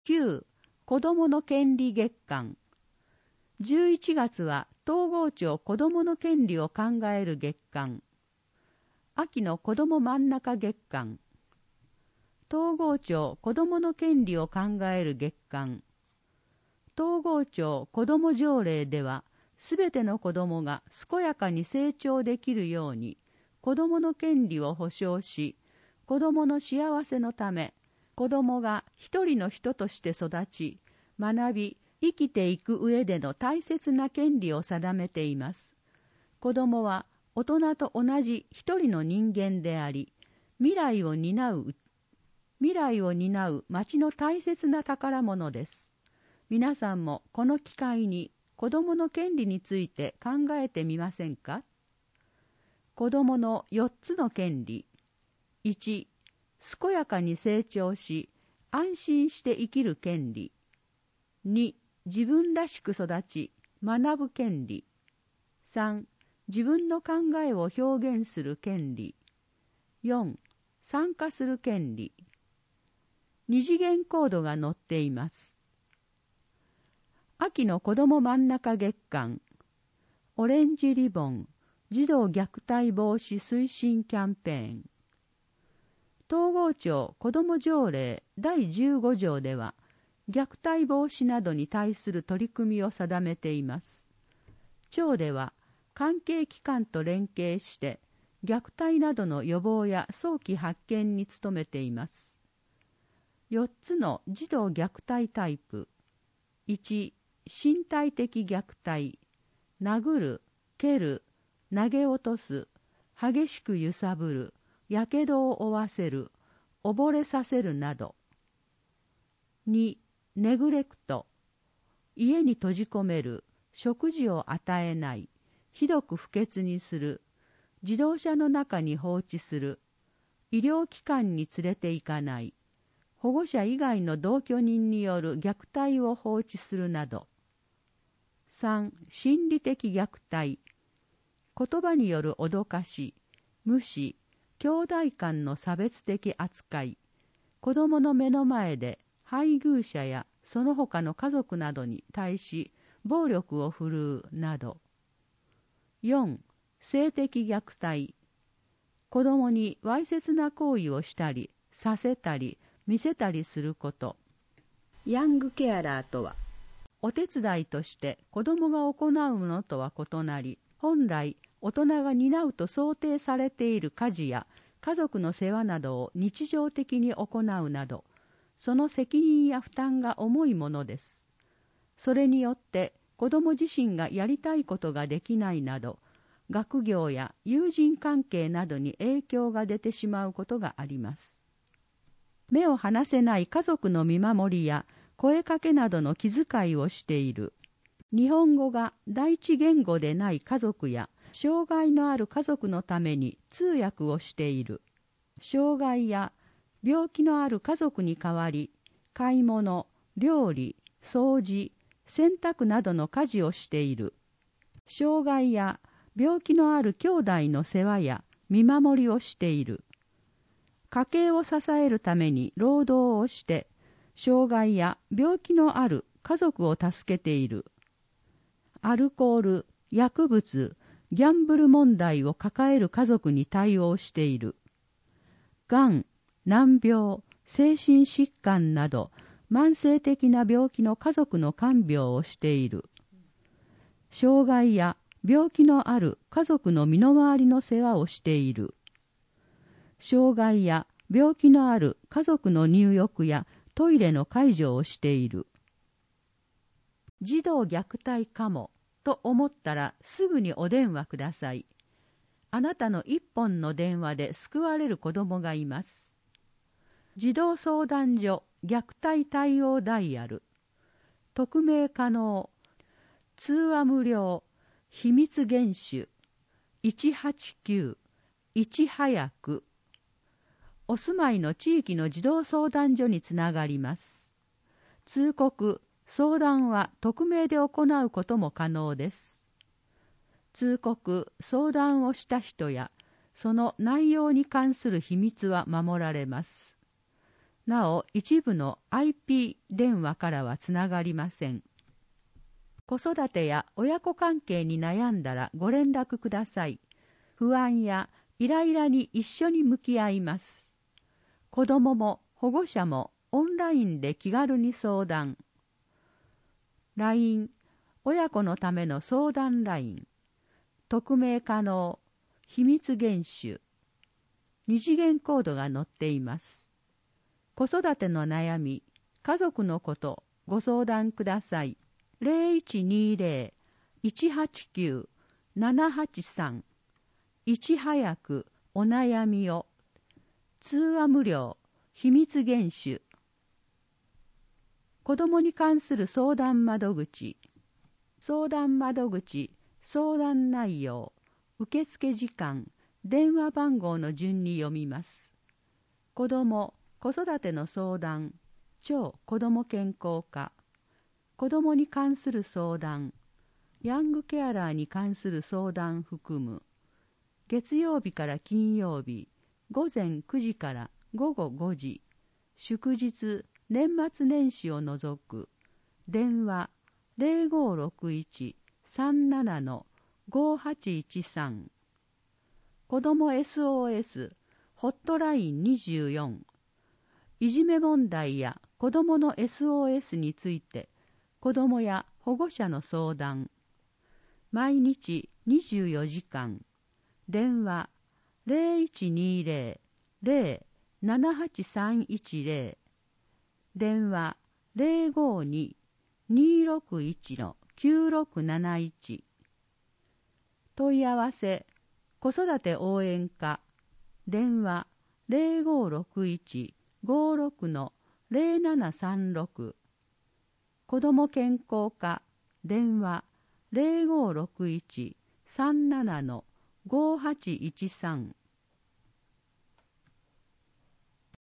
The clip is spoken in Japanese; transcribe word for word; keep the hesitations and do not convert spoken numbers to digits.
きゅう、子どもの権利月間。じゅういちがつは東郷町子どもの権利を考える月間。秋の子ども真ん中月間。東郷町子どもの権利を考える月間。東郷町子ども条例では、すべての子どもが健やかに成長できるように、子どもの権利を保障し、子どもの幸せのため、子どもが一人の人として育ち、学び、生きていく上での大切な権利を定めています。子どもは大人と同じ一人の人間であり、未来を担う、未来を担う町の大切な宝物です。皆さんもこの機会に子どもの権利について考えてみませんか？子どものよっつの権利。いち、健やかに成長し、安心して生きる権利。に、自分らしく育ち、学ぶ権利。さん、自分の考えを表現する権利。よん、参加する権利。二次元コードが載っています。秋の子ども真ん中月間。オレンジリボン、児童虐待防止推進キャンペーン。東郷町子ども条例だいじゅうごじょうでは、虐待防止などに対する取り組みを定めています。町では、関係機関と連携して、虐待などの予防や早期発見に努めています。よっつの児童虐待タイプ。いち、身体的虐待。殴る、蹴る、投げ落とす、激しく揺さぶる、やけどを負わせる、溺れさせるなど。に、ネグレクト。家に閉じ込める、食事を与えない、ひどく不潔にする、自動車の中に放置する、医療機関に連れて行かない、保護者以外の同居人による虐待を放置するなど。さん、心理的虐待。言葉による脅かし、無視、兄弟間の差別的扱い、子供の目の前で配偶者やその他の家族などに対し暴力を振るうなど。よん、性的虐待。子供にわいせつな行為をしたり、させたり、見せたりすること。ヤングケアラーとは、お手伝いとして子供が行うものとは異なり、本来大人が担うと想定されている家事や家族の世話などを日常的に行うなど、その責任や負担が重いものです。それによって子供自身がやりたいことができないなど、学業や友人関係などに影響が出てしまうことがあります。目を離せない家族の見守りや声かけなどの気遣いをしている。日本語が第一言語でない家族や障害のある家族のために通訳をしている。障害や病気のある家族に代わり、買い物、料理、掃除、洗濯などの家事をしている。障害や病気のある兄弟の世話や見守りをしている。家計を支えるために労働をして、障害や病気のある家族を助けている。アルコール、薬物、ギャンブル問題を抱える家族に対応している。がん、難病、精神疾患など慢性的な病気の家族の看病をしている。障害や病気のある家族の身の回りの世話をしている。障害や病気のある家族の入浴やトイレの介助をしている。児童虐待かもと思ったらすぐにお電話ください。あなたの一本の電話で救われる子供がいます。児童相談所虐待対応ダイヤル。匿名可能。通話無料。秘密厳守。いちはちきゅう。いち早く。お住まいの地域の児童相談所につながります。通告、相談は匿名で行うことも可能です。通告、相談をした人や、その内容に関する秘密は守られます。 なお、一部の アイピー 電話からはつながりません。子育てや親子関係に悩んだらご連絡ください。不安やイライラに一緒に向き合います。子供も保護者もオンラインで気軽に相談。ライン、親子のための相談ライン。匿名可能、秘密厳守。二次元コードが載っています。子育ての悩み、家族のこと、ご相談ください。ゼロいちにゼロ いちはちきゅう ななはちさん。いち早くお悩みを。通話無料、秘密厳守。子供に関する相談窓口。相談窓口、相談内容、受付時間、電話番号の順に読みます。子供、子育ての相談、超子供健康課。子供に関する相談、ヤングケアラーに関する相談含む。月曜日から金曜日、午前くじから午後ごじ。祝日、年末年始を除く。電話、ゼロごろくいち さんなな ごはちいちさん。子ども エスオーエス ホットラインにじゅうよん。いじめ問題や子どもの エスオーエス について子どもや保護者の相談。毎日にじゅうよじかん。電話 ゼロいちにゼロ ゼロ ななはちさんいちゼロ。電話 ゼロごに にろくいち きゅうろくなないち。問い合わせ、子育て応援課。電話 ゼロごろくいち ごろく ゼロななさんろく。子ども健康課。電話 ゼロごろくいち さんなな ごはちいちさん。